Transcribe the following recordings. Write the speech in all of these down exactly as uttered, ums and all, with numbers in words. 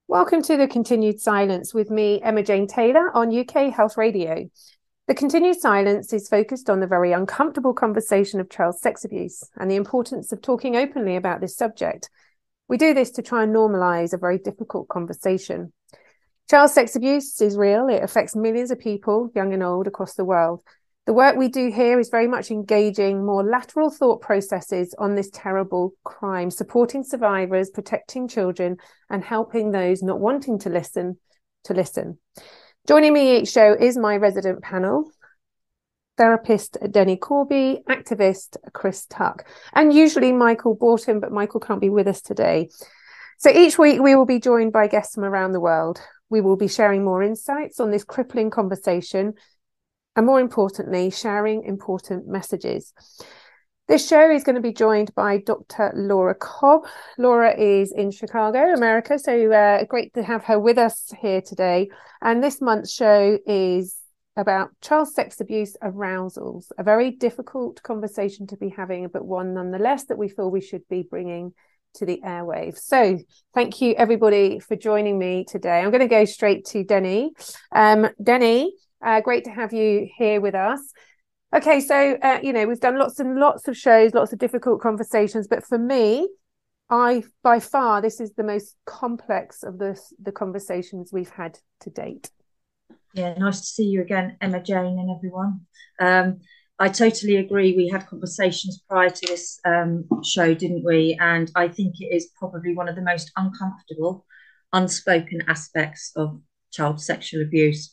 Welcome to The Continued Silence with me, Emma Jane Taylor, on U K Health Radio. The Continued Silence is focused on the very uncomfortable conversation of child sex abuse and the importance of talking openly about this subject. We do this to try and normalise a very difficult conversation. Child sex abuse is real. It affects millions of people, young and old, across the world. The work we do here is very much engaging more lateral thought processes on this terrible crime, supporting survivors, protecting children, and helping those not wanting to listen to listen. Joining me each show is my resident panel, therapist Denny Corby, activist Chris Tuck, and usually Michael Borton, but Michael can't be with us today. So each week we will be joined by guests from around the world. We will be sharing more insights on this crippling conversation, and more importantly, sharing important messages. This show is going to be joined by Doctor Laura Cobb. Laura is in Chicago, America, so uh, great to have her with us here today. And this month's show is about child sex abuse arousals, a very difficult conversation to be having, but one nonetheless that we feel we should be bringing to the airwaves. So thank you, everybody, for joining me today. I'm going to go straight to Denny. Um, Denny, Uh, great to have you here with us. Okay, so, uh, you know, we've done lots and lots of shows, lots of difficult conversations, but for me, I, by far, this is the most complex of the, the conversations we've had to date. Yeah, nice to see you again, Emma Jane and everyone. Um, I totally agree. We had conversations prior to this um, show, didn't we? And I think it is probably one of the most uncomfortable, unspoken aspects of child sexual abuse.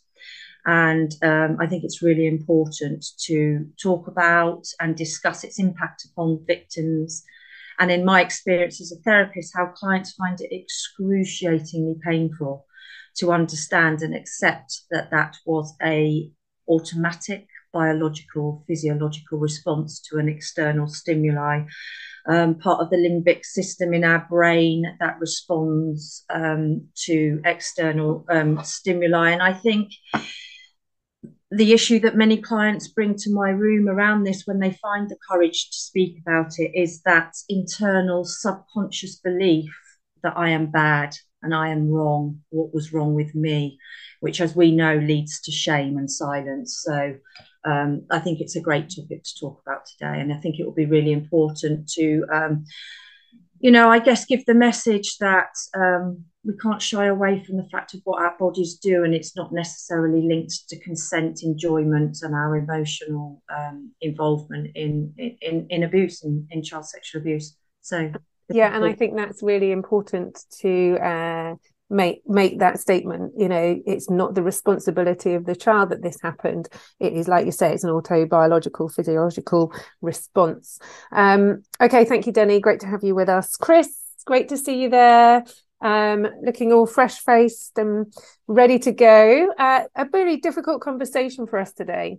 And um, I think it's really important to talk about and discuss its impact upon victims. And in my experience as a therapist, how clients find it excruciatingly painful to understand and accept that that was a automatic biological, physiological response to an external stimuli, um, part of the limbic system in our brain that responds um, to external um, stimuli. And I think the issue that many clients bring to my room around this when they find the courage to speak about it is that internal subconscious belief that I am bad and I am wrong, what was wrong with me, which, as we know, leads to shame and silence. So um, I think it's a great topic to talk about today. And I think it will be really important to, um, you know, I guess give the message that um, we can't shy away from the fact of what our bodies do, and it's not necessarily linked to consent, enjoyment, and our emotional um, involvement in, in in abuse and in, in child sexual abuse. So yeah, and I think that's really important to uh, make make that statement. You know, it's not the responsibility of the child that this happened. It is, like you say, it's an autobiological, physiological response. Um, okay, thank you, Denny. Great to have you with us. Chris, great to see you there. Um, looking all fresh-faced and ready to go. Uh, a very difficult conversation for us today.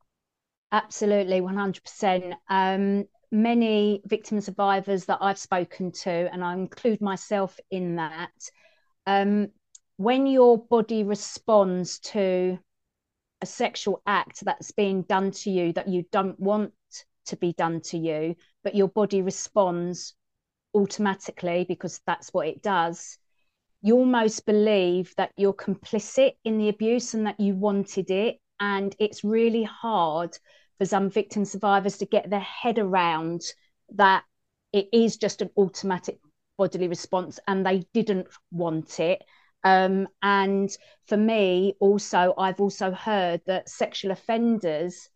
Absolutely, one hundred percent. Um, many victim survivors that I've spoken to, and I include myself in that, um, when your body responds to a sexual act that's being done to you that you don't want to be done to you, but your body responds automatically because that's what it does, you almost believe that you're complicit in the abuse and that you wanted it. And it's really hard for some victim survivors to get their head around that it is just an automatic bodily response and they didn't want it. Um, and for me, also, I've also heard that sexual offenders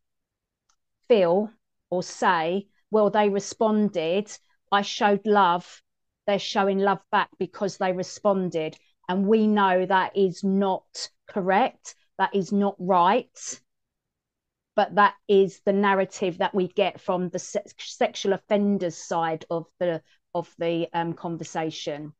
feel or say, well, they responded, I showed love, they're showing love back because they responded. And we know that is not correct, that is not right. But that is the narrative that we get from the se- sexual offenders side of the of the um, conversation.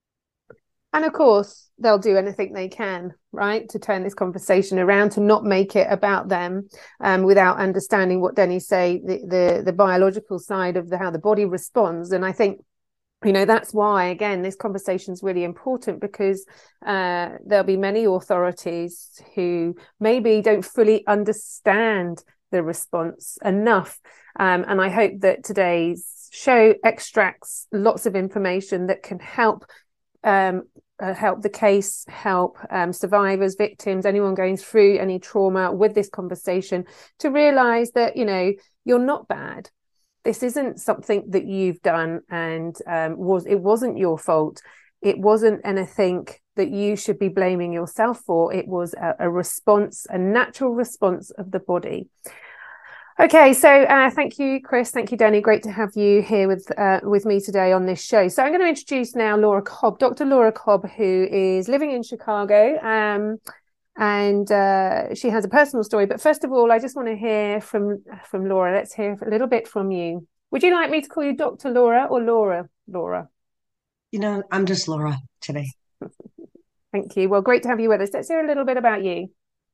And of course, they'll do anything they can, right, to turn this conversation around, to not make it about them, um, without understanding what Denny say, the, the the biological side of the how the body responds. And I think, you know, that's why, again, this conversation is really important, because uh, there'll be many authorities who maybe don't fully understand the response enough. Um, and I hope that today's show extracts lots of information that can help um, uh, help the case, help um, survivors, victims, anyone going through any trauma with this conversation to realize that, you know, you're not bad. This isn't something that you've done and um, was it wasn't your fault. It wasn't anything that you should be blaming yourself for. It was a, a response, a natural response of the body. Okay, so uh, thank you, Chris. Thank you, Danny. Great to have you here with uh, with me today on this show. So I'm going to introduce now Laura Cobb, Doctor Laura Cobb, who is living in Chicago, um, and uh, she has a personal story. But first of all, I just want to hear from from Laura. Let's hear a little bit from you. Would you like me to call you Doctor Laura or Laura? Laura. You know, I'm just Laura today. Thank you. Well, great to have you with us. Let's hear a little bit about you.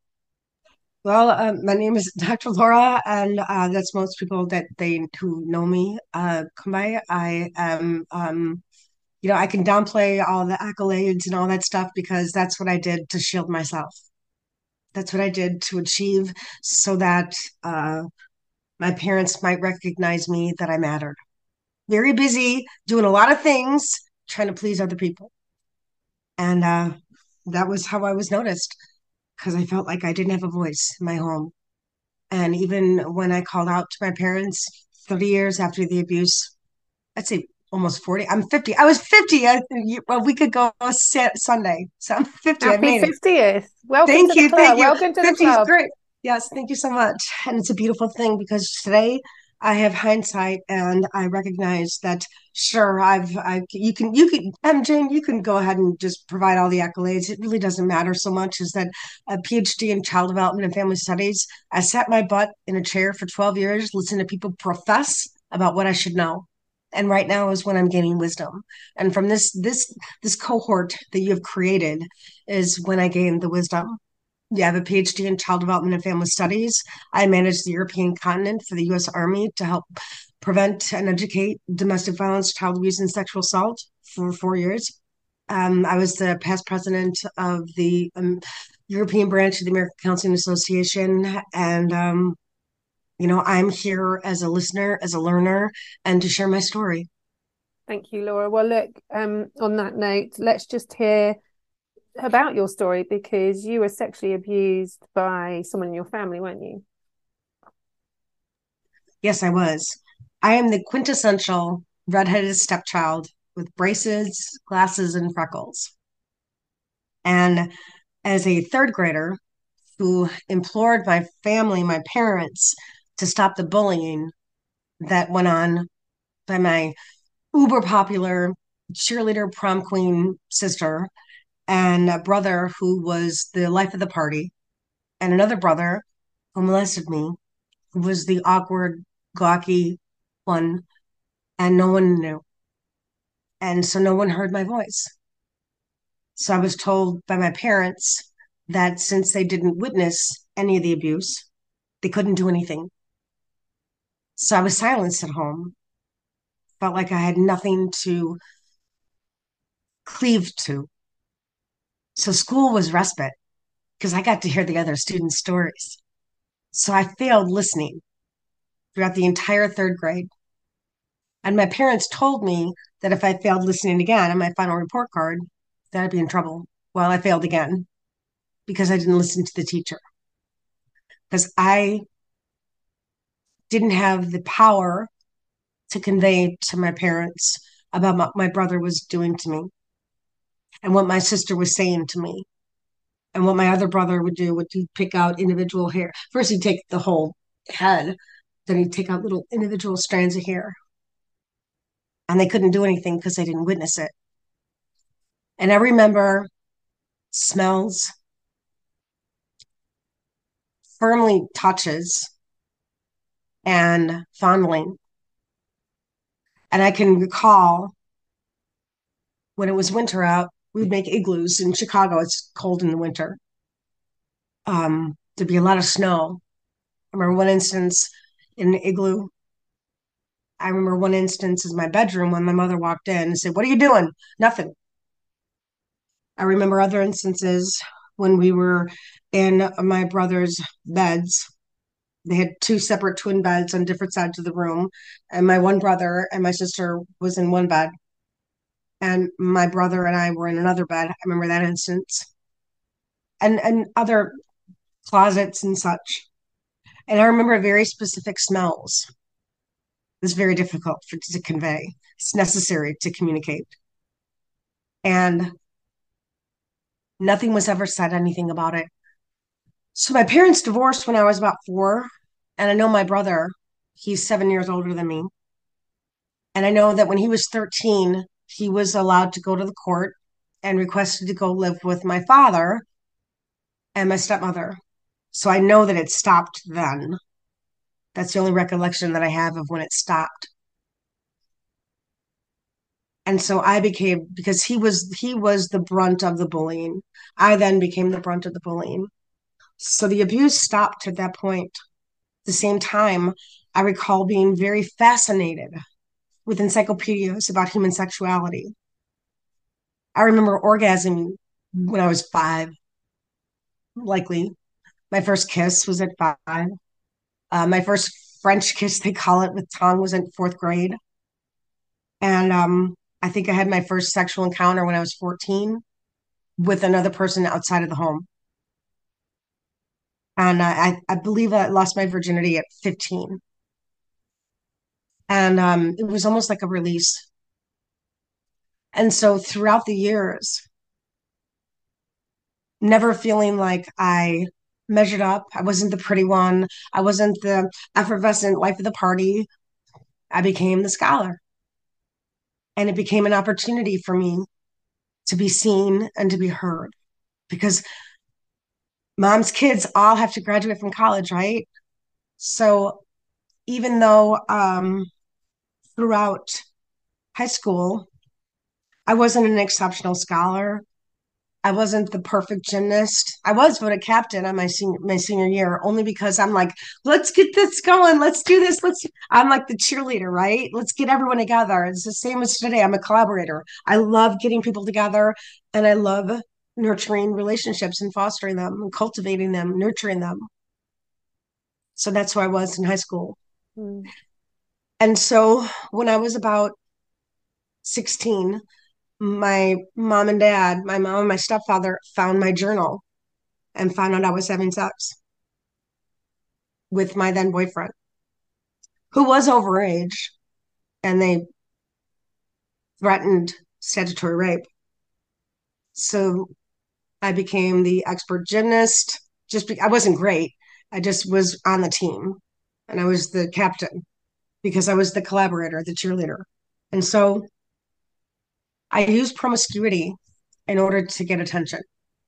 Well, um, my name is Doctor Laura, and uh, that's most people that they who know me uh, come by. I am, um, you know, I can downplay all the accolades and all that stuff because that's what I did to shield myself. That's what I did to achieve so that uh, my parents might recognize me, that I mattered. Very busy doing a lot of things, trying to please other people. And uh, that was how I was noticed, because I felt like I didn't have a voice in my home. And even when I called out to my parents thirty years after the abuse, I'd say almost forty. I'm fifty. I was fifty a, a week ago Sunday. So I'm fifty. I Happy made it. fiftieth. Welcome Thank to the you. club. Thank you. Welcome to the fifty is club. great. Yes, thank you so much. And it's a beautiful thing because today I have hindsight and I recognize that sure I've I you can you can um Jane, you can go ahead and just provide all the accolades. It really doesn't matter so much as that a PhD in child development and family studies. I sat my butt in a chair for twelve years, listened to people profess about what I should know. And right now is when I'm gaining wisdom. And from this this this cohort that you have created is when I gained the wisdom. Yeah, I have a PhD in child development and family studies. I manage the European continent for the U S Army to help prevent and educate domestic violence, child abuse, and sexual assault for four years. Um, I was the past president of the um, European branch of the American Counseling Association. And, um, you know, I'm here as a listener, as a learner, and to share my story. Thank you, Laura. Well, look, um, on that note, let's just hear about your story, because you were sexually abused by someone in your family, weren't you? Yes, I was. I am the quintessential redheaded stepchild with braces, glasses, and freckles. And as a third grader who implored my family, my parents, to stop the bullying that went on by my uber popular cheerleader prom queen sister, and a brother who was the life of the party, and another brother who molested me, who was the awkward, gawky one, and no one knew. And so no one heard my voice. So I was told by my parents that since they didn't witness any of the abuse, they couldn't do anything. So I was silenced at home. Felt like I had nothing to cleave to. So school was respite because I got to hear the other students' stories. So I failed listening throughout the entire third grade. And my parents told me that if I failed listening again on my final report card, that I'd be in trouble. Well, I failed again because I didn't listen to the teacher. Because I didn't have the power to convey to my parents about what my brother was doing to me and what my sister was saying to me. And what my other brother would do would he'd pick out individual hair. First, he'd take the whole head, then he'd take out little individual strands of hair. And they couldn't do anything because they didn't witness it. And I remember smells, firmly touches, and fondling. And I can recall when it was winter out, we'd make igloos. In Chicago, it's cold in the winter. Um, there'd be a lot of snow. I remember one instance in an igloo. I remember one instance in my bedroom when my mother walked in and said, "What are you doing?" Nothing. I remember other instances when we were in my brother's beds. They had two separate twin beds on different sides of the room. And my one brother and my sister was in one bed. and my brother and I were in another bed. I remember that instance, and and other closets and such. And I remember very specific smells. It's very difficult for, to convey. It's necessary to communicate. And nothing was ever said anything about it. So my parents divorced when I was about four. And I know my brother, he's seven years older than me. And I know that when he was thirteen, he was allowed to go to the court and requested to go live with my father and my stepmother. So I know that it stopped then. That's the only recollection that I have of when it stopped. And so I became, because he was he was the brunt of the bullying. I then became the brunt of the bullying. So the abuse stopped at that point. At the same time, I recall being very fascinated with encyclopedias about human sexuality. I remember orgasming when I was five, likely. My first kiss was at five. Uh, my first French kiss, they call it, with tongue, was in fourth grade. And um, I think I had my first sexual encounter when I was fourteen with another person outside of the home. And I, I believe I lost my virginity at fifteen. And um, it was almost like a release. And so throughout the years, never feeling like I measured up. I wasn't the pretty one. I wasn't the effervescent life of the party. I became the scholar. And it became an opportunity for me to be seen and to be heard. Because mom's kids all have to graduate from college, right? So even though um, throughout high school, I wasn't an exceptional scholar. I wasn't the perfect gymnast. I was voted captain on my senior my senior year only because I'm like, let's get this going. Let's do this. Let's. I'm like the cheerleader, right? Let's get everyone together. It's the same as today. I'm a collaborator. I love getting people together, and I love nurturing relationships and fostering them and cultivating them, nurturing them. So that's who I was in high school. Mm. And so when I was about sixteen, my mom and dad, my mom and my stepfather found my journal and found out I was having sex with my then boyfriend, who was overage, and they threatened statutory rape. So I became the expert gymnast. Just be- I wasn't great. I just was on the team, and I was the captain because I was the collaborator, the cheerleader. And so I used promiscuity in order to get attention,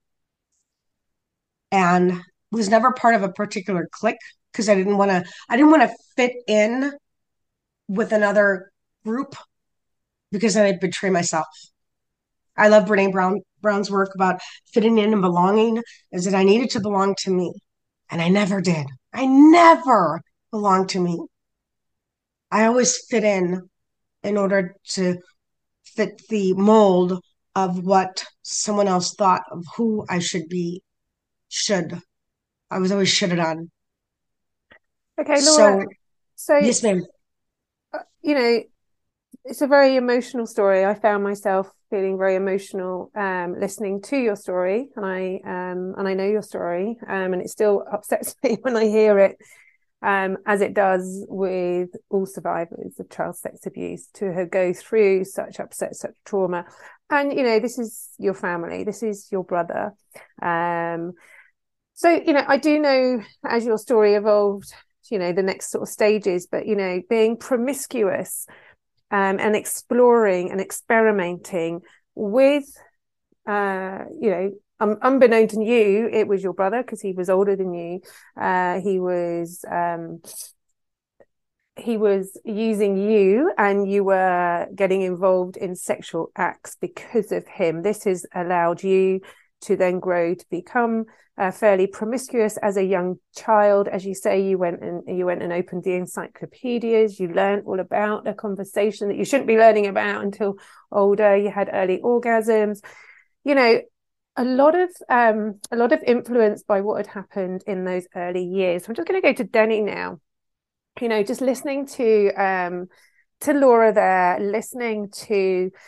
and was never part of a particular clique because I didn't want to. I didn't want to fit in with another group because then I'd betray myself. I love Brene Brown Brown's work about fitting in and belonging. Is that I needed to belong to me, and I never did. I never belonged to me. I always fit in in order to fit the mold of what someone else thought of who I should be. Should. I was always shitted on. Okay, Laura. So, so yes, ma'am. You know, it's a very emotional story. I found myself feeling very emotional um, listening to your story, and I um, and I know your story, um, and it still upsets me when I hear it, um, as it does with all survivors of child sex abuse, to go through such upset, such trauma. And you know, this is your family, this is your brother. Um, so you know, I do know as your story evolved, you know, the next sort of stages, but you know, being promiscuous. Um, and exploring and experimenting with, uh, you know, um, unbeknown to you, it was your brother because he was older than you. Uh, he was um, he was using you, and you were getting involved in sexual acts because of him. This has allowed you to then grow to become uh, fairly promiscuous as a young child. As you say, you went and you went and opened the encyclopedias. You learned all about a conversation that you shouldn't be learning about until older. You had early orgasms. You know, a lot of um, a lot of influence by what had happened in those early years. I'm just going to go to Denny now. You know, just listening to um, to Laura there, listening to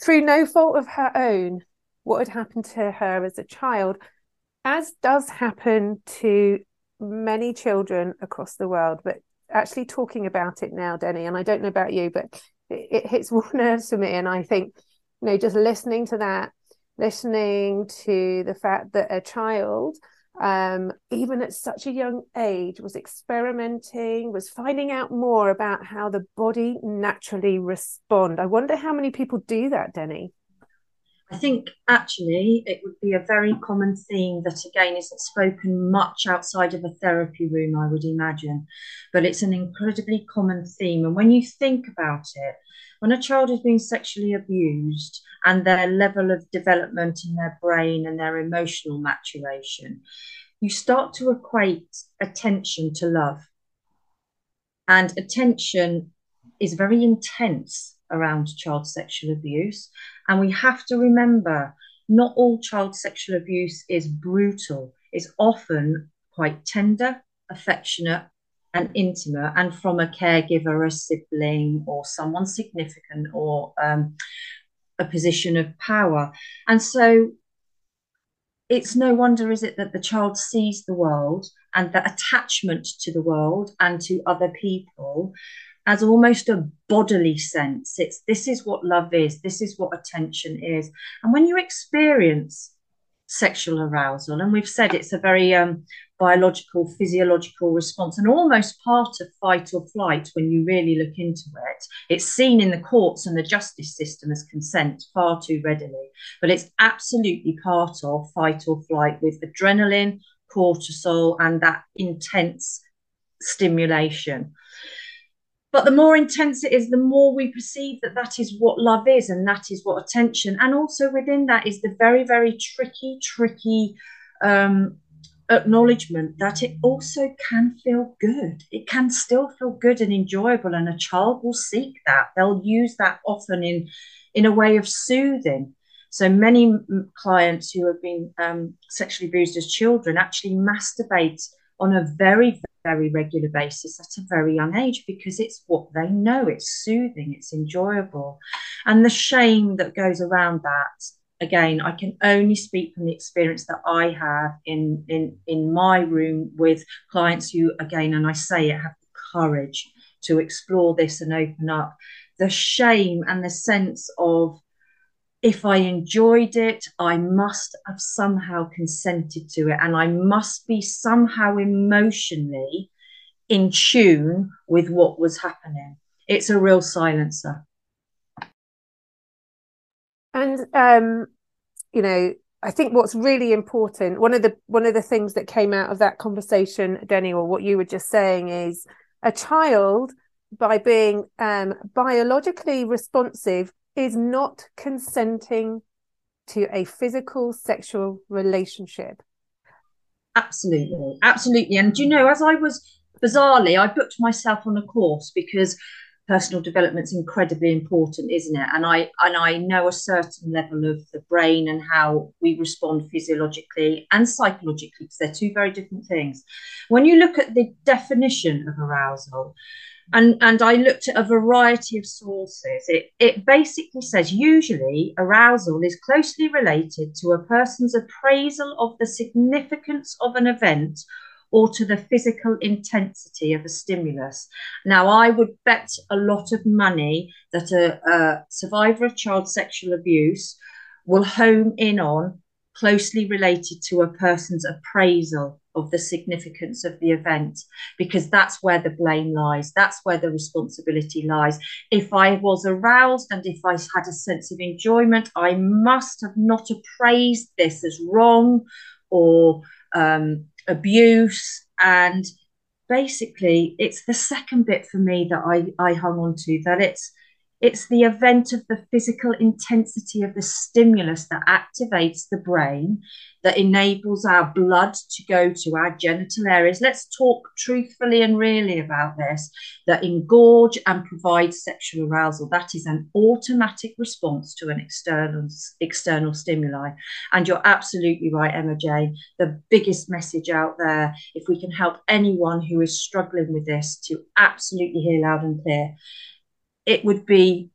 through no fault of her own, what had happened to her as a child, as does happen to many children across the world. But actually talking about it now, Denny, and I don't know about you, but it, it hits more nerves for me. And I think, you know, just listening to that, listening to the fact that a child, um, even at such a young age, was experimenting, was finding out more about how the body naturally respond. I wonder how many people do that, Denny. I think actually it would be a very common theme that again isn't spoken much outside of a therapy room, I would imagine, but it's an incredibly common theme. And when you think about it, when a child is being sexually abused and their level of development in their brain and their emotional maturation, you start to equate attention to love. And attention is very intense around child sexual abuse. And we have to remember, not all child sexual abuse is brutal. It's often quite tender, affectionate, and intimate, and from a caregiver, a sibling, or someone significant, or um, a position of power. And so it's no wonder, is it, that the child sees the world and the attachment to the world and to other people as almost a bodily sense. It's this is what love is, this is what attention is. And when you experience sexual arousal, and we've said it's a very um, biological, physiological response, and almost part of fight or flight when you really look into it. It's seen in the courts and the justice system as consent far too readily, but it's absolutely part of fight or flight with adrenaline, cortisol, and that intense stimulation. But the more intense it is, the more we perceive that that is what love is, and that is what attention. And also within that is the very, very tricky, tricky um, acknowledgement that it also can feel good. It can still feel good and enjoyable, and a child will seek that. They'll use that often in, in a way of soothing. So many clients who have been um, sexually abused as children actually masturbate on a very, very regular basis at a very young age, because it's what they know, it's soothing, it's enjoyable. And the shame that goes around that, again, I can only speak from the experience that I have in, in, in my room with clients who, again, and I say it, have the courage to explore this and open up. The shame and the sense of, if I enjoyed it, I must have somehow consented to it, and I must be somehow emotionally in tune with what was happening. It's a real silencer. And um, you know, I think what's really important, one of the one of the things that came out of that conversation, Denny, or what you were just saying, is a child, by being um, biologically responsive, is not consenting to a physical sexual relationship. Absolutely, absolutely. And you know, as I was, bizarrely, I booked myself on a course because personal development's incredibly important, isn't it? And I and I know a certain level of the brain and how we respond physiologically and psychologically, because they're two very different things. When you look at the definition of arousal, And, and I looked at a variety of sources. It, it basically says usually arousal is closely related to a person's appraisal of the significance of an event or to the physical intensity of a stimulus. Now, I would bet a lot of money that a, a survivor of child sexual abuse will home in on closely related to a person's appraisal of the significance of the event, because that's where the blame lies. That's where the responsibility lies. If I was aroused and if I had a sense of enjoyment, I must have not appraised this as wrong or um, abuse. And basically, it's the second bit for me that I, I hung on to, that it's It's the event of the physical intensity of the stimulus that activates the brain, that enables our blood to go to our genital areas. Let's talk truthfully and really about this, that engorge and provide sexual arousal. That is an automatic response to an external, external stimuli. And you're absolutely right, Emma Jane. The biggest message out there, if we can help anyone who is struggling with this to absolutely hear loud and clear, it would be,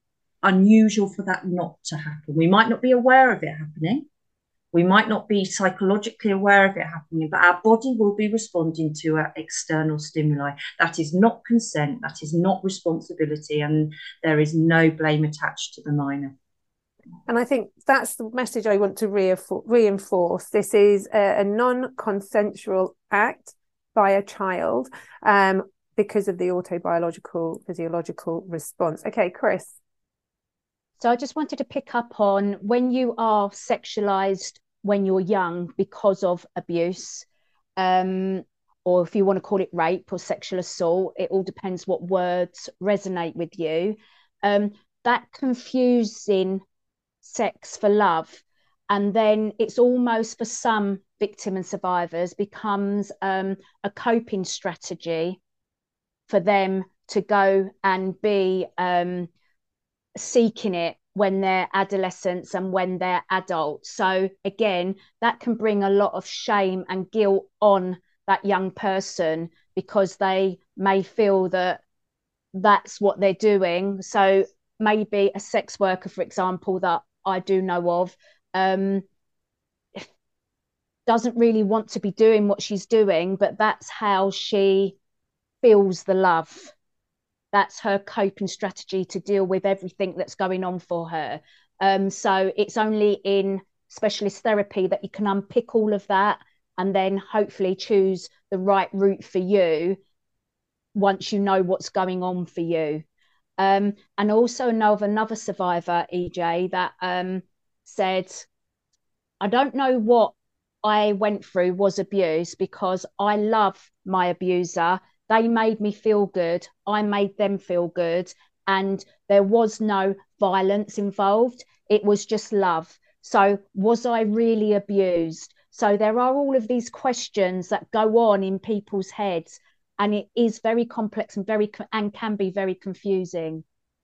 unusual for that not to happen. We might not be aware of it happening. We might not be psychologically aware of it happening, but our body will be responding to our external stimuli. That is not consent. That is not responsibility. And there is no blame attached to the minor. And I think that's the message I want to reinforce. This is a, a non-consensual act by a child um, because of the autobiological physiological response. Okay, Chris. So I just wanted to pick up on when you are sexualized when you're young because of abuse, um, or if you want to call it rape or sexual assault, it all depends what words resonate with you. Um, that confusing sex for love, and then it's almost for some victim and survivors becomes um, a coping strategy for them to go and be um, seeking it when they're adolescents and when they're adults. So again, that can bring a lot of shame and guilt on that young person because they may feel that that's what they're doing. So maybe a sex worker, for example, that I do know of, um, doesn't really want to be doing what she's doing, but that's how she feels the love. That's her coping strategy to deal with everything that's going on for her. Um, so it's only in specialist therapy that you can unpick all of that and then hopefully choose the right route for you once you know what's going on for you. Um, and also know of another survivor, E J, that um, said, I don't know what I went through was abuse because I love my abuser. They made me feel good. I made them feel good. And there was no violence involved. It was just love. So was I really abused? So there are all of these questions that go on in people's heads. And it is very complex and very and can be very confusing.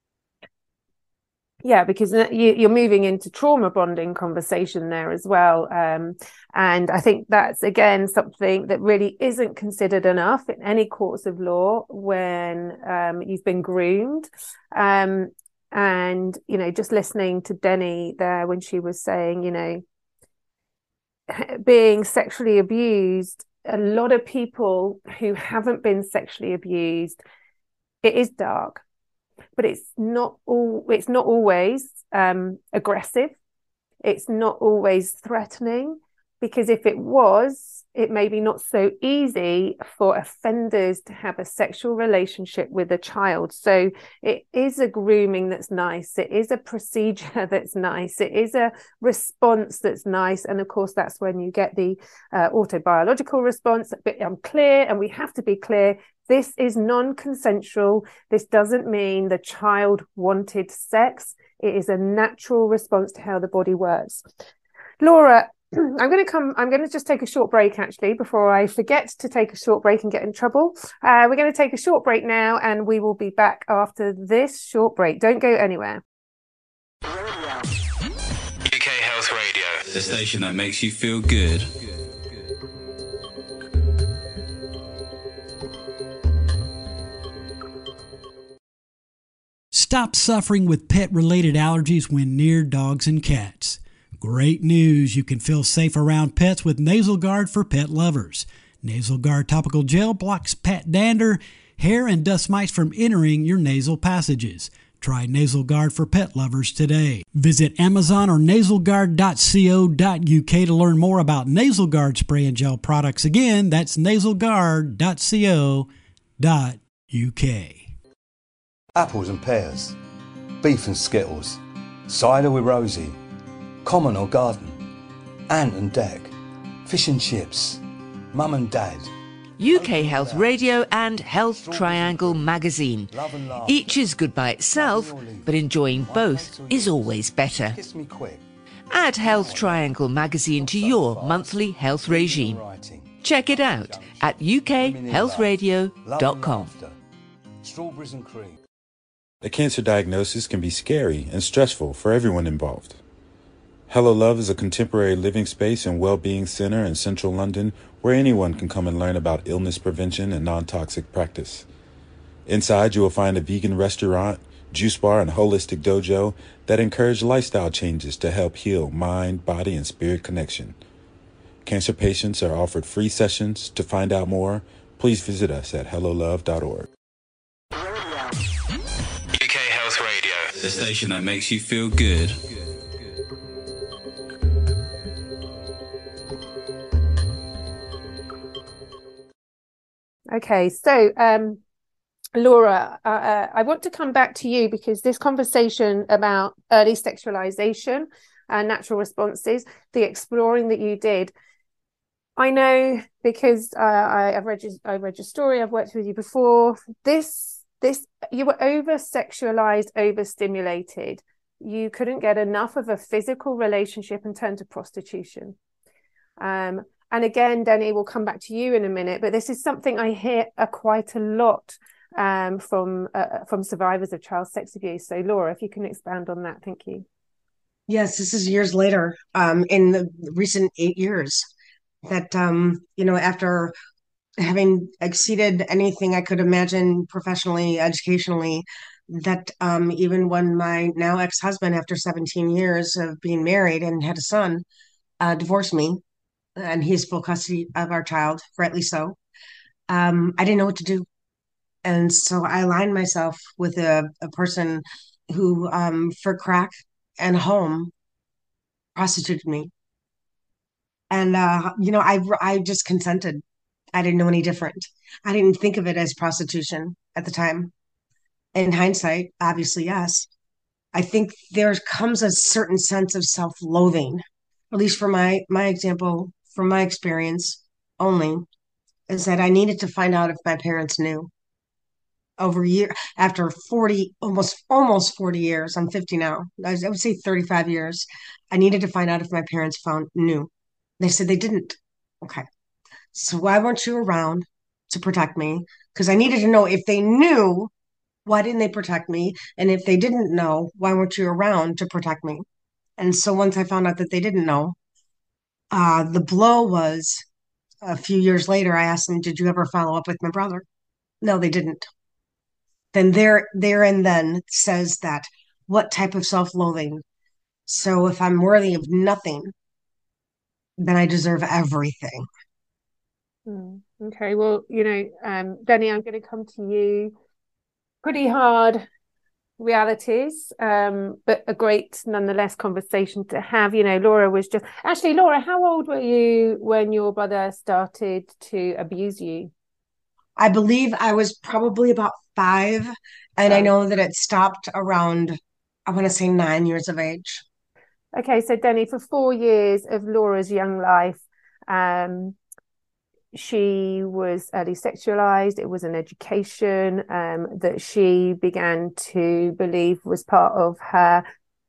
Yeah, because you're moving into trauma bonding conversation there as well. Um, and I think that's, again, something that really isn't considered enough in any courts of law when um, you've been groomed. Um, and, you know, just listening to Denny there when she was saying, you know, being sexually abused, a lot of people who haven't been sexually abused, it is dark. But it's not all. It's not always um, aggressive. It's not always threatening, because if it was, it may be not so easy for offenders to have a sexual relationship with a child. So it is a grooming that's nice. It is a procedure that's nice. It is a response that's nice. And of course, that's when you get the uh, autobiological response. But I'm clear, and we have to be clear, this is non-consensual. This doesn't mean the child wanted sex. It is a natural response to how the body works. Laura, I'm going to come, I'm going to just take a short break actually before I forget to take a short break and get in trouble. Uh, we're going to take a short break now and we will be back after this short break. Don't go anywhere. U K Health Radio, the station that makes you feel good. Stop suffering with pet-related allergies when near dogs and cats. Great news! You can feel safe around pets with Nasal Guard for pet lovers. Nasal Guard topical gel blocks pet dander, hair, and dust mites from entering your nasal passages. Try Nasal Guard for pet lovers today. Visit Amazon or nasal guard dot co dot U K to learn more about Nasal Guard spray and gel products. Again, that's nasal guard dot co dot U K. Apples and pears, beef and skittles, cider with Rosie, common or garden, ant and deck, fish and chips, mum and dad. U K Health Radio and Health Triangle magazine. Each is good by itself, but enjoying both is always better. Add Health Triangle magazine to your monthly health regime. Check it out at U K health radio dot com. Strawberries and cream. A cancer diagnosis can be scary and stressful for everyone involved. Hello Love is a contemporary living space and well-being center in central London where anyone can come and learn about illness prevention and non-toxic practice. Inside, you will find a vegan restaurant, Juice Bar and Holistic Dojo that encourage lifestyle changes to help heal mind, body, and spirit connection. Cancer patients are offered free sessions. To find out more, please visit us at hello love dot org. U K Health Radio, the station that makes you feel good. Okay, so um, Laura, uh, uh, I want to come back to you because this conversation about early sexualization and natural responses, the exploring that you did, I know because uh, I, I've read your, I read your story, I've worked with you before. This, this, you were over sexualized, overstimulated. You couldn't get enough of a physical relationship and turned to prostitution. Um, And again, Danny, we'll come back to you in a minute, but this is something I hear uh, quite a lot um, from uh, from survivors of child sex abuse. So, Laura, if you can expand on that, thank you. Yes, this is years later, um, in the recent eight years that, um, you know, after having exceeded anything I could imagine professionally, educationally, that um, even when my now ex-husband, after seventeen years of being married and had a son, uh, divorced me, and he has full custody of our child, rightly so. Um, I didn't know what to do. And so I aligned myself with a, a person who, um, for crack and home, prostituted me. And, uh, you know, I, I just consented. I didn't know any different. I didn't think of it as prostitution at the time. In hindsight, obviously, yes. I think there comes a certain sense of self-loathing, at least for my, my example, from my experience only, is that I needed to find out if my parents knew. Over a year, after forty, almost almost forty years, I'm fifty now. I would say thirty-five years. I needed to find out if my parents found knew. They said they didn't. Okay. So why weren't you around to protect me? Because I needed to know if they knew, why didn't they protect me? And if they didn't know, why weren't you around to protect me? And so once I found out that they didn't know, uh, the blow was a few years later, I asked them, did you ever follow up with my brother? No, they didn't. Then there, there and then says that what type of self-loathing? So if I'm worthy of nothing, then I deserve everything. Mm, okay, well, you know, um, Danny, I'm going to come to you. Pretty hard realities, um, but a great, nonetheless, conversation to have. You know, Laura was just actually, Laura, how old were you when your brother started to abuse you? I believe I was probably about five, and Oh. I know that it stopped around, I want to say nine years of age. Okay, so Danny, for four years of Laura's young life, um, she was early sexualized. It was an education um, that she began to believe was part of her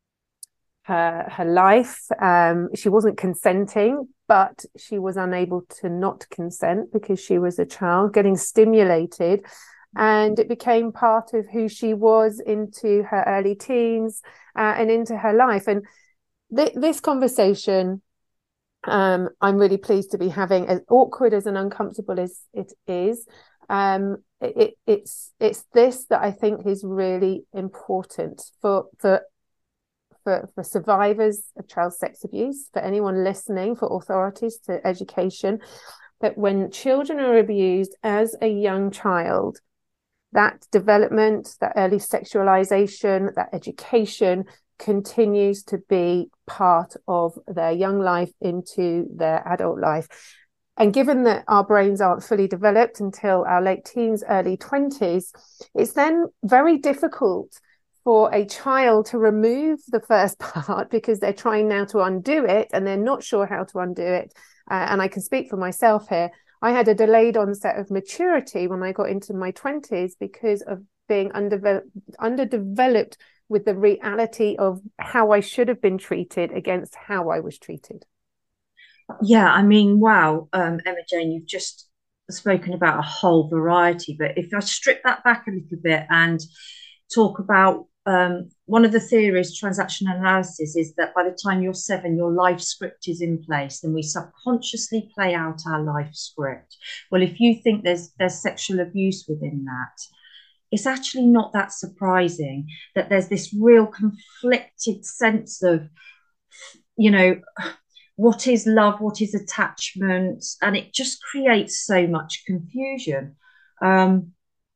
her her life. Um, she wasn't consenting, but she was unable to not consent because she was a child getting stimulated, and it became part of who she was into her early teens uh, and into her life. And th- this conversation, um, I'm really pleased to be having, as awkward as and uncomfortable as it is. Um, it, it's it's this that I think is really important for for for for survivors of child sex abuse, for anyone listening, for authorities, to education, that when children are abused as a young child, that development, that early sexualization, that education continues to be part of their young life into their adult life. And given that our brains aren't fully developed until our late teens, early twenties, it's then very difficult for a child to remove the first part because they're trying now to undo it and they're not sure how to undo it. Uh, and I can speak for myself here. I had a delayed onset of maturity when I got into my twenties because of being underdeveloped, underdeveloped with the reality of how I should have been treated against how I was treated. Yeah, I mean, wow, um, Emma Jane, you've just spoken about a whole variety. But if I strip that back a little bit and talk about um, one of the theories, transactional analysis, is that by the time you're seven, your life script is in place, and we subconsciously play out our life script. Well, if you think there's there's sexual abuse within that, it's actually not that surprising that there's this real conflicted sense of, you know, what is love, what is attachment, and it just creates so much confusion. Um,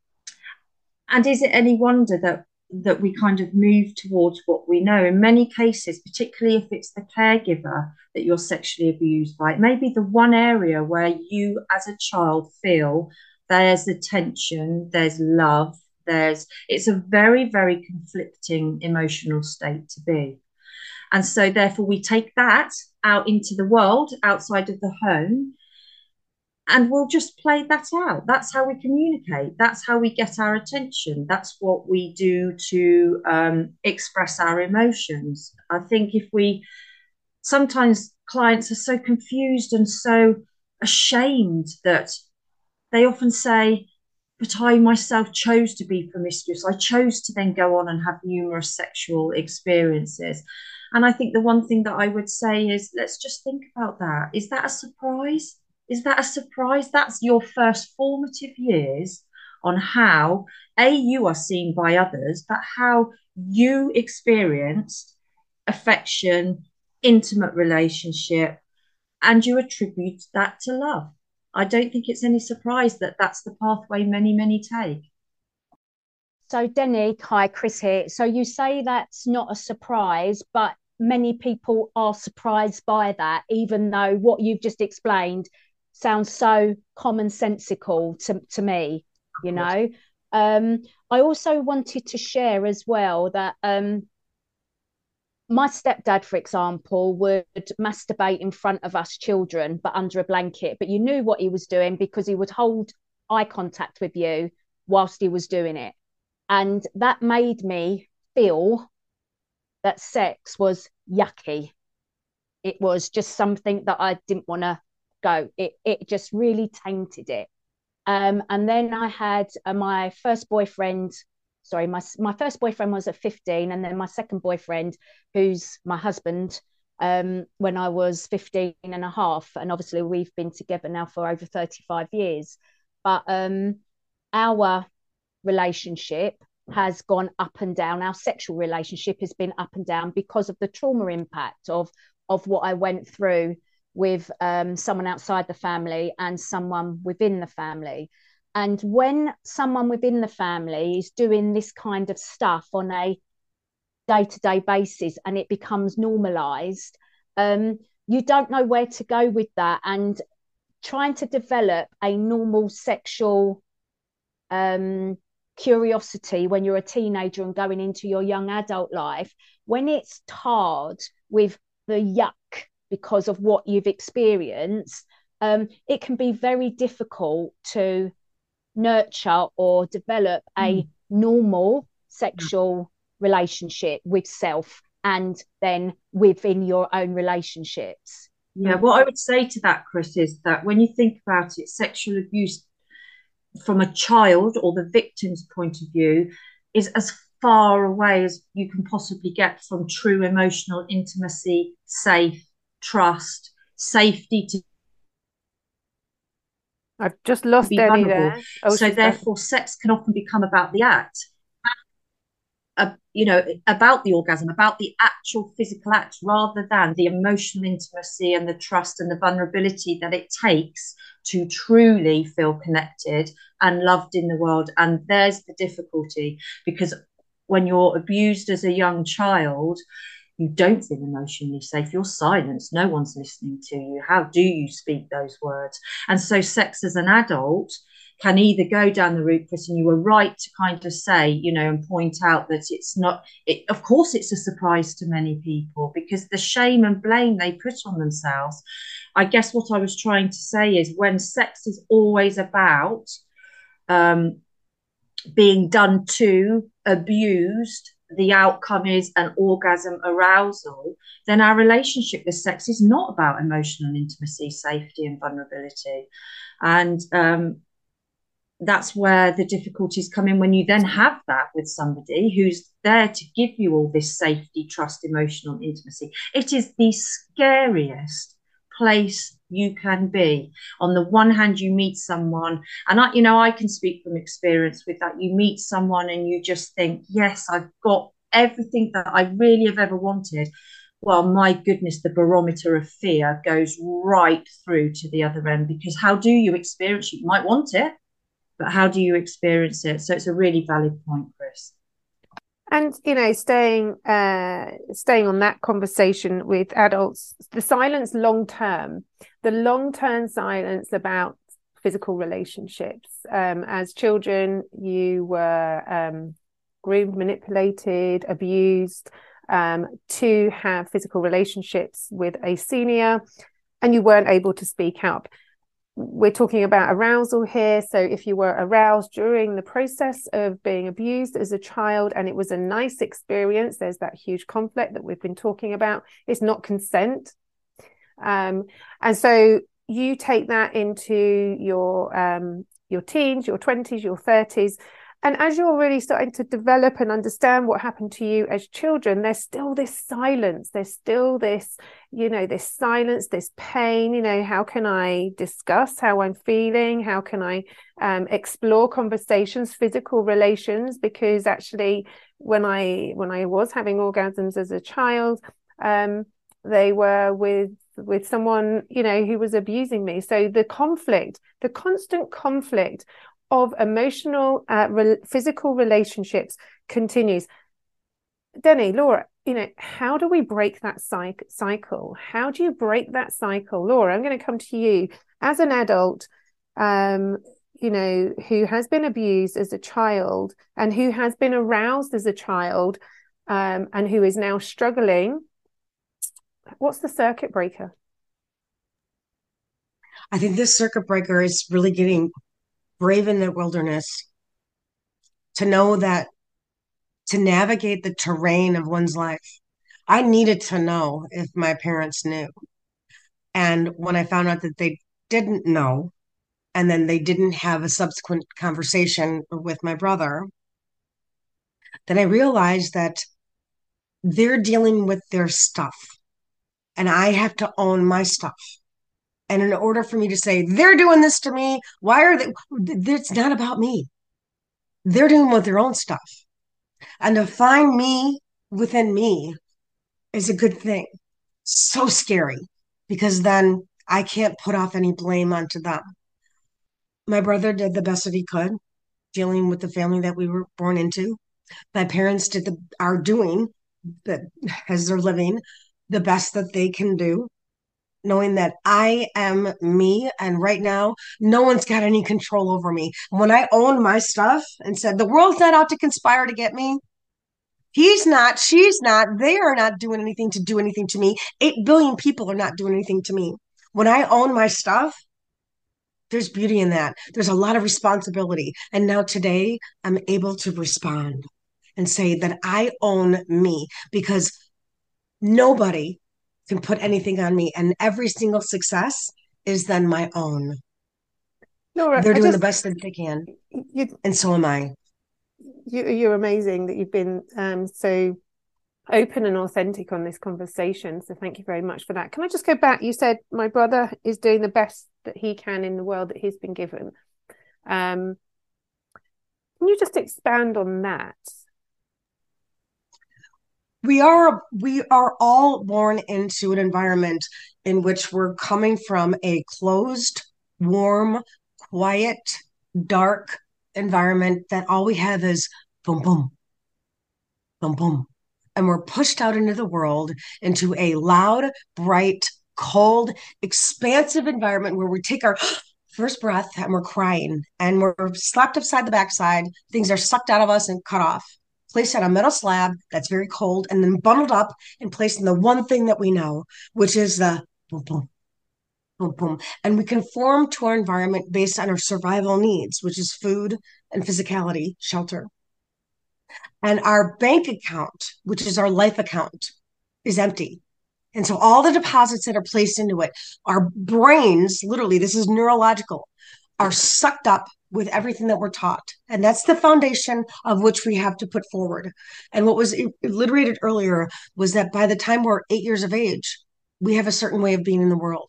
and is it any wonder that that we kind of move towards what we know? In many cases, particularly if it's the caregiver that you're sexually abused by, it may be the one area where you as a child feel there's attention, there's love, there's it's a very, very conflicting emotional state to be. And so therefore we take that out into the world outside of the home, and we'll just play that out. That's how we communicate. That's how we get our attention. That's what we do to um, express our emotions. I think if we, sometimes clients are so confused and so ashamed that they often say, but I myself chose to be promiscuous. I chose to then go on and have numerous sexual experiences. And I think the one thing that I would say is, let's just think about that. Is that a surprise? Is that a surprise? That's your first formative years on how, A, you are seen by others, but how you experienced affection, intimate relationship, and you attribute that to love. I don't think it's any surprise that that's the pathway many, many take. So, Denny, hi, Chris here. So you say that's not a surprise, but many people are surprised by that, even though what you've just explained sounds so commonsensical to, to me, you know. Um, I also wanted to share as well that um, my stepdad, for example, would masturbate in front of us children, but under a blanket. But you knew what he was doing because he would hold eye contact with you whilst he was doing it. And that made me feel that sex was yucky. It was just something that I didn't want to go. It it just really tainted it. Um, and then I had uh, my first boyfriend. Sorry, my my first boyfriend was at fifteen, and then my second boyfriend, who's my husband, um, when I was fifteen and a half. And obviously we've been together now for over thirty-five years. But um, our relationship has gone up and down. Our sexual relationship has been up and down because of the trauma impact of of what I went through with um, someone outside the family and someone within the family. And when someone within the family is doing this kind of stuff on a day-to-day basis and it becomes normalized, um, you don't know where to go with that. And trying to develop a normal sexual um, curiosity when you're a teenager and going into your young adult life, when it's tarred with the yuck because of what you've experienced, um, it can be very difficult to nurture or develop a mm. normal sexual relationship with self and then within your own relationships. Yeah, what I would say to that, Chris, is that when you think about it, sexual abuse from a child or the victim's point of view is as far away as you can possibly get from true emotional intimacy, safe, trust, safety to I've just lost Denny there. Oh, so therefore back. Sex can often become about the act, uh, you know, about the orgasm, about the actual physical act, rather than the emotional intimacy and the trust and the vulnerability that it takes to truly feel connected and loved in the world. And there's the difficulty, because when you're abused as a young child, you don't feel emotionally safe. You're silenced. No one's listening to you. How do you speak those words? And so sex as an adult can either go down the route, Chris, and you were right to kind of say, you know, and point out that it's not, it, of course, it's a surprise to many people because the shame and blame they put on themselves. I guess what I was trying to say is when sex is always about um, being done to, abused, the outcome is an orgasm arousal, then our relationship with sex is not about emotional intimacy, safety and vulnerability. And um, that's where the difficulties come in when you then have that with somebody who's there to give you all this safety, trust, emotional intimacy. It is the scariest place you can be. On the one hand, you meet someone, and I, you know, I can speak from experience with that. You meet someone and you just think, yes, I've got everything that I really have ever wanted. Well, my goodness, the barometer of fear goes right through to the other end, because how do you experience it? You might want it, but how do you experience it? So it's a really valid point, Chris. And, you know, staying uh, staying on that conversation with adults, the silence long term, the long term silence about physical relationships. Um, as children, you were um, groomed, manipulated, abused um, to have physical relationships with a senior, and you weren't able to speak up. We're talking about arousal here. So if you were aroused during the process of being abused as a child and it was a nice experience, there's that huge conflict that we've been talking about. It's not consent. Um, and so you take that into your um, your teens, your twenties, your thirties. And as you're really starting to develop and understand what happened to you as children, there's still this silence. There's still this, you know, this silence, this pain. You know, how can I discuss how I'm feeling? How can I um, explore conversations, physical relations? Because actually, when I when I was having orgasms as a child, um, they were with with someone, you know, who was abusing me. So the conflict, the constant conflict of emotional, uh, re- physical relationships continues. Denny, Laura, you know, how do we break that cyc- cycle? How do you break that cycle? Laura, I'm going to come to you as an adult, um, you know, who has been abused as a child and who has been aroused as a child um, and who is now struggling. What's the circuit breaker? I think this circuit breaker is really getting brave in the wilderness, to know that to navigate the terrain of one's life. I needed to know if my parents knew. And when I found out that they didn't know, and then they didn't have a subsequent conversation with my brother, then I realized that they're dealing with their stuff and I have to own my stuff. And in order for me to say, they're doing this to me, why are they? It's not about me. They're dealing with their own stuff. And to find me within me is a good thing. So scary, because then I can't put off any blame onto them. My brother did the best that he could, dealing with the family that we were born into. My parents did the are doing that as they're living the best that they can do, knowing that I am me. And right now, no one's got any control over me. When I owned my stuff and said, the world's not out to conspire to get me, he's not, she's not, they are not doing anything to do anything to me. Eight billion people are not doing anything to me. When I own my stuff, there's beauty in that. There's a lot of responsibility. And now today, I'm able to respond and say that I own me, because nobody can put anything on me. And every single success is then my own. Laura, they're doing just, the best that they can. You, and so am I. You, you're amazing that you've been um, so open and authentic on this conversation. So thank you very much for that. Can I just go back? You said my brother is doing the best that he can in the world that he's been given. Um, can you just expand on that? We are we are all born into an environment in which we're coming from a closed, warm, quiet, dark environment that all we have is boom, boom, boom, boom. And we're pushed out into the world, into a loud, bright, cold, expansive environment where we take our first breath and we're crying and we're slapped upside the backside. Things are sucked out of us and cut off, placed on a metal slab that's very cold, and then bundled up and placed in the one thing that we know, which is the boom, boom, boom, boom. And we conform to our environment based on our survival needs, which is food and physicality, shelter. And our bank account, which is our life account, is empty. And so all the deposits that are placed into it, our brains, literally, this is neurological, are sucked up with everything that we're taught. And that's the foundation of which we have to put forward. And what was alliterated earlier was that by the time we're eight years of age, we have a certain way of being in the world.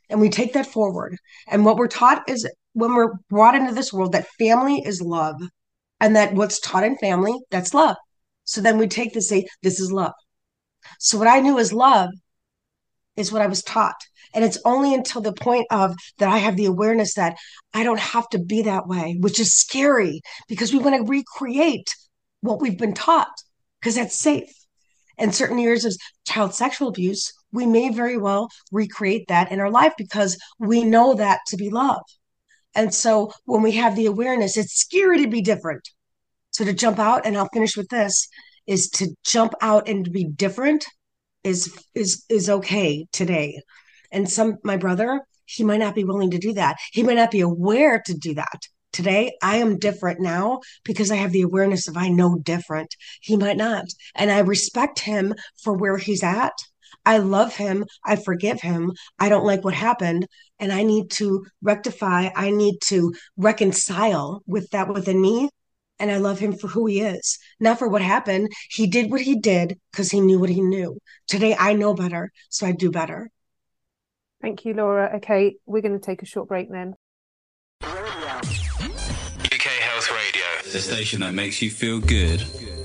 And we take that forward. And what we're taught is when we're brought into this world, that family is love. And that what's taught in family, that's love. So then we take this, say, this is love. So what I knew as love is what I was taught. And it's only until the point of that I have the awareness that I don't have to be that way, which is scary because we want to recreate what we've been taught because that's safe. And certain years of child sexual abuse, we may very well recreate that in our life because we know that to be love. And so when we have the awareness, it's scary to be different. So to jump out, and I'll finish with this, is to jump out and to be different is is is okay today. And some my brother, he might not be willing to do that. He might not be aware to do that. Today, I am different now because I have the awareness of I know different. He might not. And I respect him for where he's at. I love him. I forgive him. I don't like what happened. And I need to rectify. I need to reconcile with that within me. And I love him for who he is, not for what happened. He did what he did because he knew what he knew. Today, I know better, so I do better. Thank you, Laura. Okay, we're going to take a short break then. U K Health Radio, the station that makes you feel good.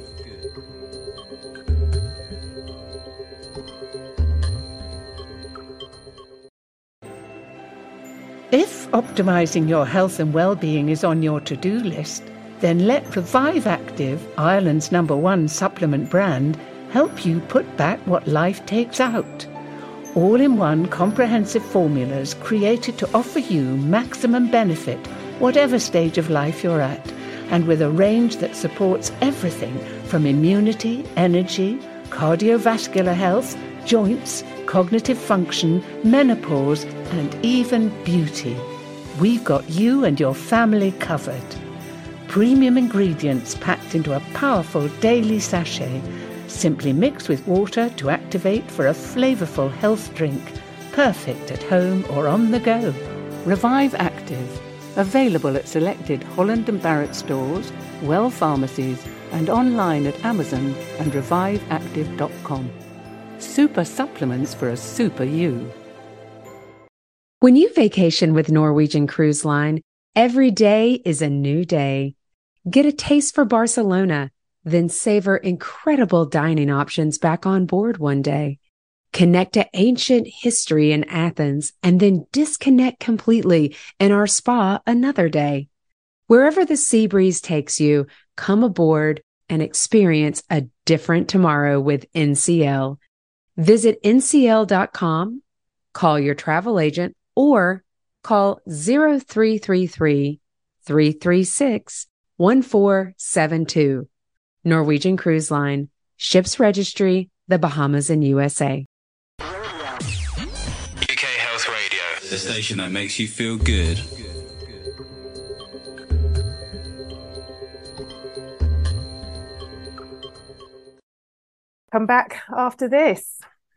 If optimizing your health and well-being is on your to-do list, then let Revive Active, Ireland's number one supplement brand, help you put back what life takes out. All-in-one comprehensive formulas created to offer you maximum benefit, whatever stage of life you're at, and with a range that supports everything from immunity, energy, cardiovascular health, joints, cognitive function, menopause, and even beauty. We've got you and your family covered. Premium ingredients packed into a powerful daily sachet. Simply mix with water to activate for a flavourful health drink. Perfect at home or on the go. Revive Active. Available at selected Holland and Barrett stores, Well pharmacies, and online at Amazon and revive active dot com. Super supplements for a super you. When you vacation with Norwegian Cruise Line, every day is a new day. Get a taste for Barcelona, then savor incredible dining options back on board one day. Connect to ancient history in Athens and then disconnect completely in our spa another day. Wherever the sea breeze takes you, come aboard and experience a different tomorrow with N C L. Visit N C L dot com, call your travel agent, or call zero three three three, three three six, one four seven two. Norwegian Cruise Line, Ships Registry, the Bahamas and U S A. U K Health Radio, the station that makes you feel good. Come back after this.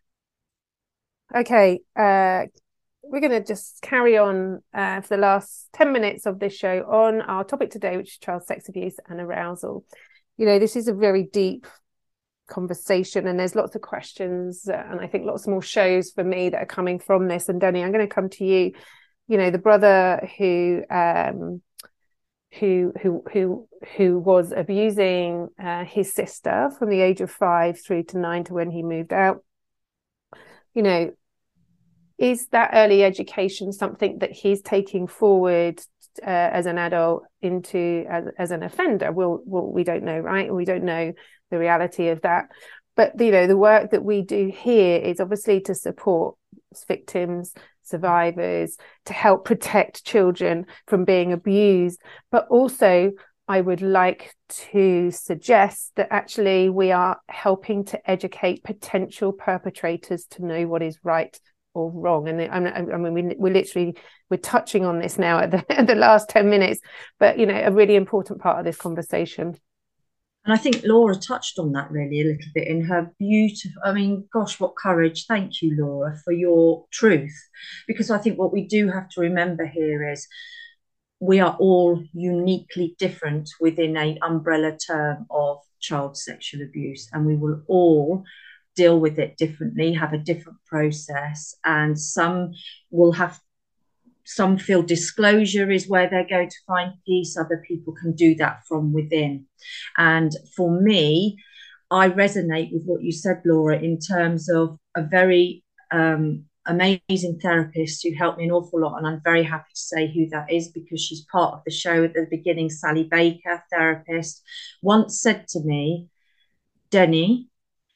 Okay, uh, we're going to just carry on uh, for the last ten minutes of this show on our topic today, which is child sex abuse and arousal. You know, this is a very deep conversation and there's lots of questions uh, and I think lots more shows for me that are coming from this. And Denny, I'm going to come to you. You know, the brother who um, who who who who was abusing uh, his sister from the age of five through to nine to when he moved out. You know, is that early education something that he's taking forward uh, as an adult into as, as an offender? Well, well, we don't know, right? We don't know the reality of that. But, you know, the work that we do here is obviously to support victims, survivors, to help protect children from being abused. But also, I would like to suggest that actually we are helping to educate potential perpetrators to know what is right or wrong. And I mean, we, we're literally, we're touching on this now at the, at the last ten minutes, but, you know, a really important part of this conversation. And I think Laura touched on that really a little bit in her beautiful, I mean, gosh, what courage. Thank you, Laura, for your truth. Because I think what we do have to remember here is we are all uniquely different within an umbrella term of child sexual abuse. And we will all deal with it differently, have a different process, and some will have, some feel disclosure is where they're going to find peace. Other people can do that from within. And for me, I resonate with what you said, Laura, in terms of a very um, amazing therapist who helped me an awful lot. And I'm very happy to say who that is, because she's part of the show at the beginning. Sally Baker, therapist, once said to me, Denny,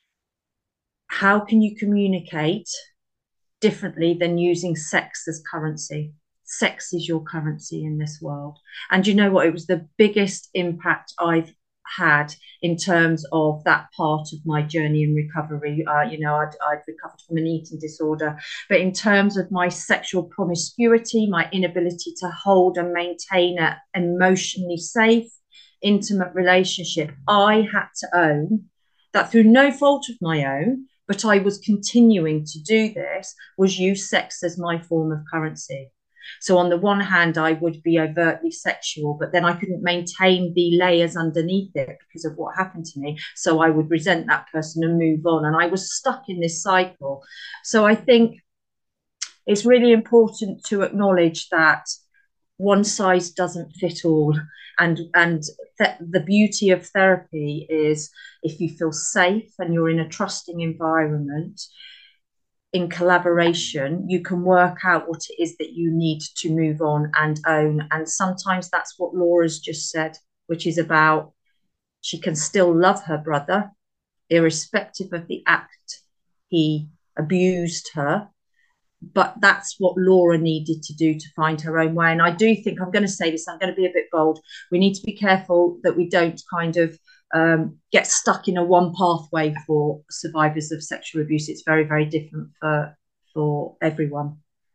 how can you communicate differently than using sex as currency? Sex is your currency in this world. And you know what? It was the biggest impact I've had in terms of that part of my journey in recovery. Uh, you know, I'd, I'd recovered from an eating disorder, but in terms of my sexual promiscuity, my inability to hold and maintain an emotionally safe, intimate relationship, I had to own that through no fault of my own, but I was continuing to do this, was use sex as my form of currency. So on the one hand, I would be overtly sexual, but then I couldn't maintain the layers underneath it because of what happened to me. So I would resent that person and move on. And I was stuck in this cycle. So I think it's really important to acknowledge that one size doesn't fit all. And, and th- the beauty of therapy is if you feel safe and you're in a trusting environment, in collaboration, you can work out what it is that you need to move on and own. And sometimes that's what Laura's just said, which is about she can still love her brother, irrespective of the act he abused her. But that's what Laura needed to do to find her own way. And I do think, I'm going to say this, I'm going to be a bit bold. We need to be careful that we don't kind of um, get stuck in a one pathway for survivors of sexual abuse. It's very, very different for, for everyone.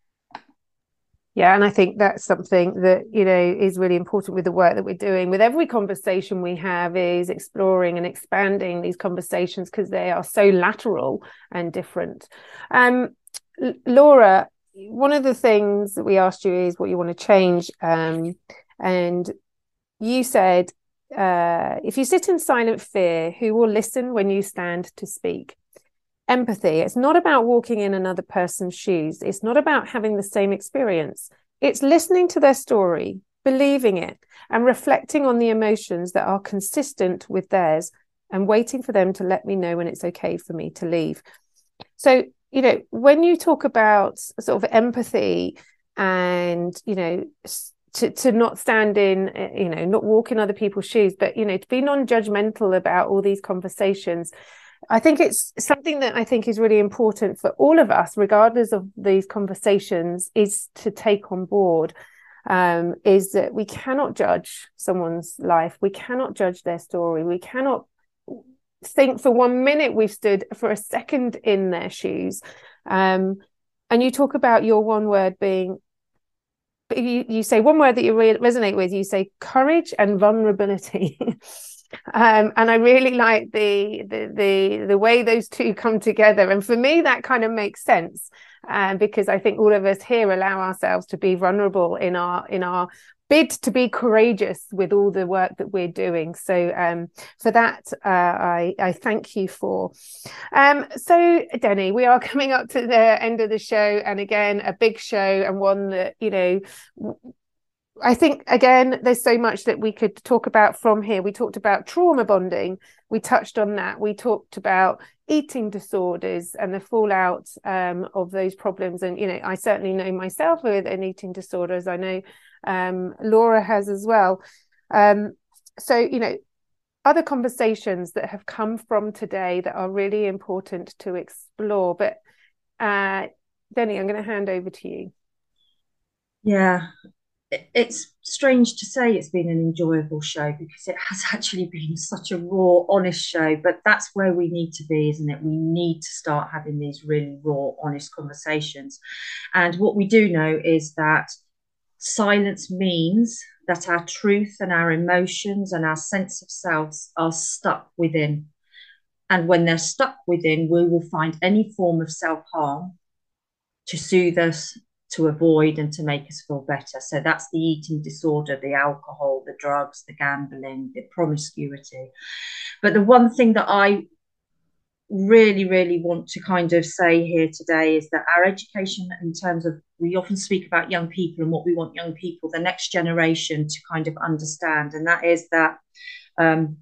Yeah, and I think that's something that, you know, is really important with the work that we're doing. With every conversation we have is exploring and expanding these conversations because they are so lateral and different. Um, Laura, one of the things that we asked you is what you want to change. Um, and you said, uh, if you sit in silent fear, who will listen when you stand to speak? Empathy. It's not about walking in another person's shoes. It's not about having the same experience. It's listening to their story, believing it, and reflecting on the emotions that are consistent with theirs and waiting for them to let me know when it's okay for me to leave. So, you know, when you talk about sort of empathy and, you know, to, to not stand in, you know, not walk in other people's shoes, but, you know, to be non-judgmental about all these conversations, I think it's something that I think is really important for all of us, regardless of these conversations, is to take on board, um, is that we cannot judge someone's life. We cannot judge their story. We cannot think for one minute we've stood for a second in their shoes. Um, and you talk about your one word being, you, you say one word that you re- resonate with, you say courage and vulnerability. um, and I really like the, the, the, the way those two come together. And for me, that kind of makes sense uh, because I think all of us here allow ourselves to be vulnerable in our, in our bid to be courageous with all the work that we're doing. So um, for that, uh, I, I thank you for. Um, so Denny, we are coming up to the end of the show. And again, a big show and one that, you know, I think, again, there's so much that we could talk about from here. We talked about trauma bonding. We touched on that. We talked about eating disorders and the fallout um, of those problems. And, you know, I certainly know myself with an eating disorders. I know um, Laura has as well. Um, so, you know, other conversations that have come from today that are really important to explore. But uh, Denny, I'm going to hand over to you. Yeah. It's strange to say it's been an enjoyable show because it has actually been such a raw, honest show, but that's where we need to be, isn't it? We need to start having these really raw, honest conversations. And what we do know is that silence means that our truth and our emotions and our sense of selves are stuck within. And when they're stuck within, we will find any form of self-harm to soothe us, to avoid and to make us feel better. So that's the eating disorder, the alcohol, the drugs, the gambling, the promiscuity. But the one thing that I really, really want to kind of say here today is that our education, in terms of, we often speak about young people and what we want young people, the next generation, to kind of understand, and that is that um,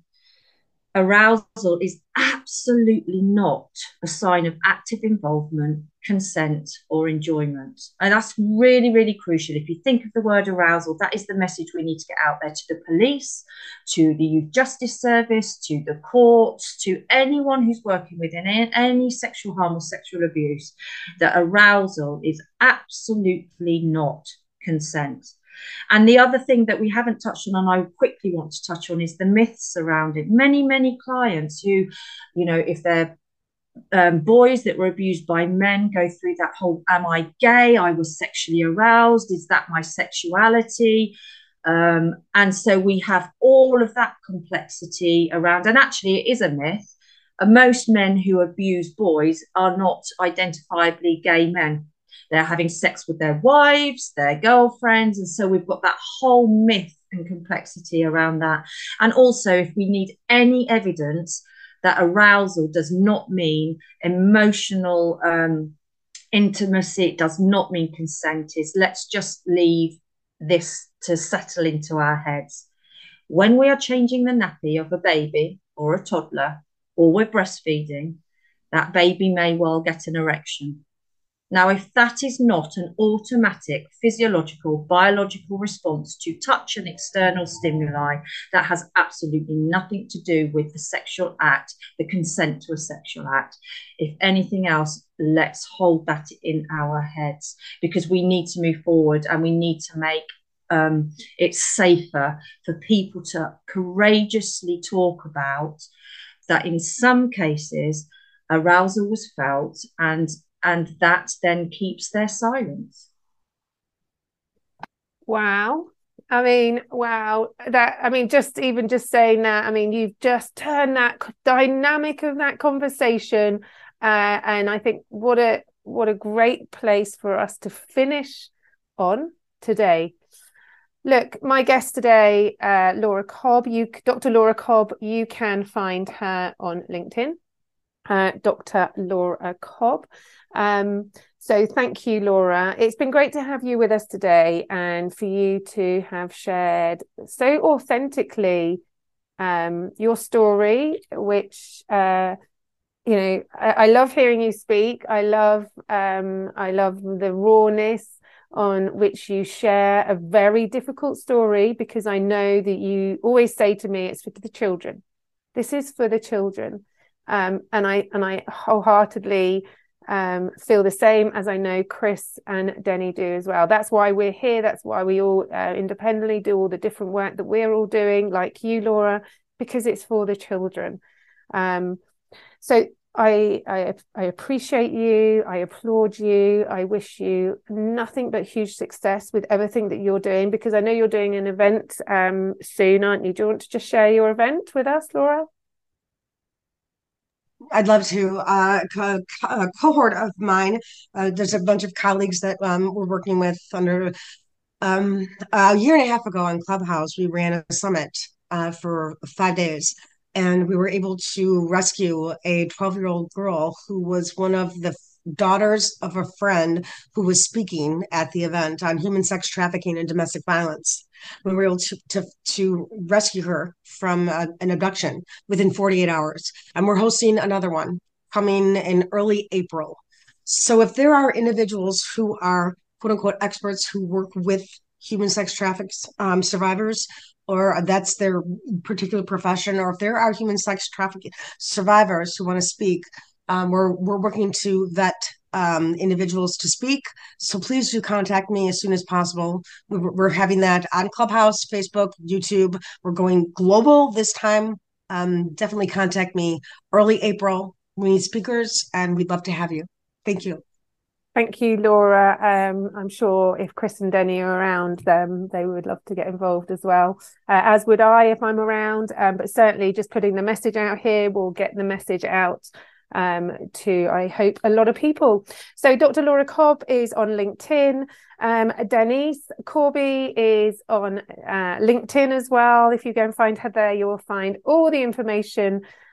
arousal is absolutely not a sign of active involvement, consent, or enjoyment. And that's really, really crucial. If you think of the word arousal, that is the message we need to get out there to the police, to the youth justice service, to the courts, to anyone who's working within any sexual harm or sexual abuse, that arousal is absolutely not consent. And the other thing that we haven't touched on, and I quickly want to touch on, is the myths around it. Many, many clients who, you know, if they're um, boys that were abused by men, go through that whole, am I gay? I was sexually aroused. Is that my sexuality? Um, and so we have all of that complexity around, and actually it is a myth. Uh, most men who abuse boys are not identifiably gay men. They're having sex with their wives, their girlfriends. And so we've got that whole myth and complexity around that. And also, if we need any evidence that arousal does not mean emotional um, intimacy, it does not mean consent, is let's just leave this to settle into our heads. When we are changing the nappy of a baby or a toddler, or we're breastfeeding, that baby may well get an erection. Now, if that is not an automatic physiological, biological response to touch and external stimuli, that has absolutely nothing to do with the sexual act, the consent to a sexual act. If anything else, let's hold that in our heads, because we need to move forward and we need to make um, it safer for people to courageously talk about that in some cases, arousal was felt, and And that then keeps their silence. Wow. I mean, wow. That, I mean, just even just saying that, I mean, you've just turned that dynamic of that conversation. Uh, and I think what a, what a great place for us to finish on today. Look, my guest today, uh, Laura Cobb, you, Doctor Laura Cobb, you can find her on LinkedIn, uh, Doctor Laura Cobb. Um, so thank you, Laura. It's been great to have you with us today, and for you to have shared so authentically um, your story, which, uh, you know, I, I love hearing you speak. I love, um, I love the rawness on which you share a very difficult story, because I know that you always say to me, it's for the children. This is for the children. Um, and I, and I wholeheartedly um feel the same, as I know Chris and Denny do as well. That's why we're here. That's why we all uh, independently do all the different work that we're all doing, like you, Laura, because it's for the children. Um so I I I appreciate you. I applaud you. I wish you nothing but huge success with everything that you're doing, because I know you're doing an event um soon, aren't you? Do you want to just share your event with us, Laura? I'd love to. Uh, co- a cohort of mine, uh, there's a bunch of colleagues that um, we're working with under um, a year and a half ago on Clubhouse. We ran a summit uh, for five days, and we were able to rescue a twelve-year-old girl who was one of the daughters of a friend who was speaking at the event on human sex trafficking and domestic violence. We were able to to, to rescue her from uh, an abduction within forty-eight hours. And we're hosting another one coming in early April. So if there are individuals who are quote unquote experts who work with human sex trafficked um, survivors, or that's their particular profession, or if there are human sex trafficking survivors who want to speak, um, we're we're working to vet Um, individuals to speak. So please do contact me as soon as possible. We're, we're having that on Clubhouse, Facebook, YouTube. We're going global this time. Um, definitely contact me early April. We need speakers, and we'd love to have you. Thank you. Thank you, Laura. Um, I'm sure if Chris and Denny are around, them they would love to get involved as well, uh, as would I if I'm around. Um, but certainly just putting the message out here will get the message out um to, I hope, a lot of people. So Doctor Laura Cobb is on LinkedIn. um Denise Corby is on uh, LinkedIn as well. If you go and find her there, you'll find all the information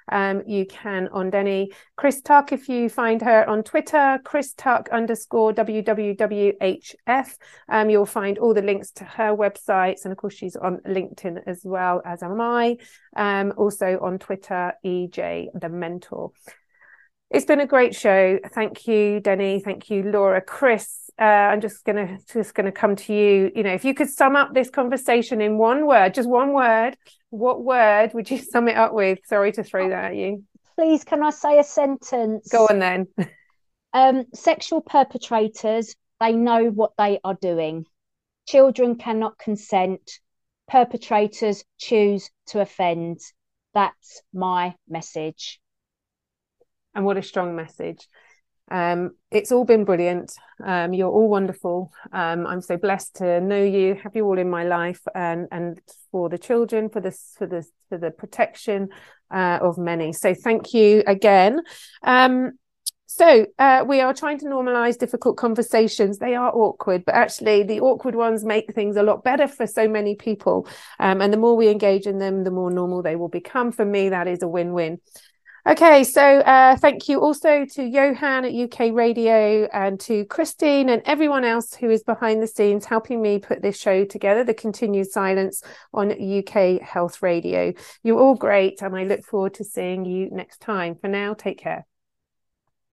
Um, you can on Denny. Chris Tuck, if you find her on Twitter, Chris Tuck underscore W W W H F. Um, you'll find all the links to her websites. And of course, she's on LinkedIn as well, as am I. Um, also on Twitter, E J the Mentor. It's been a great show. Thank you, Denny. Thank you, Laura. Chris, uh, I'm just gonna just gonna come to you. You know, if you could sum up this conversation in one word, just one word, what word would you sum it up with? Sorry to throw that at you. Please, can I say a sentence? Go on then. um, sexual perpetrators, they know what they are doing. Children cannot consent. Perpetrators choose to offend. That's my message. And what a strong message. Um, it's all been brilliant. Um, you're all wonderful. Um, I'm so blessed to know you, have you all in my life, and and for the children, for this, for the for the protection uh, of many. So thank you again. Um, so uh, we are trying to normalize difficult conversations. They are awkward, but actually the awkward ones make things a lot better for so many people. Um, and the more we engage in them, the more normal they will become. For me, that is a win-win. Okay, so uh, thank you also to Johan at U K Radio and to Christine and everyone else who is behind the scenes helping me put this show together, The Continued Silence on U K Health Radio. You're all great, and I look forward to seeing you next time. For now, take care.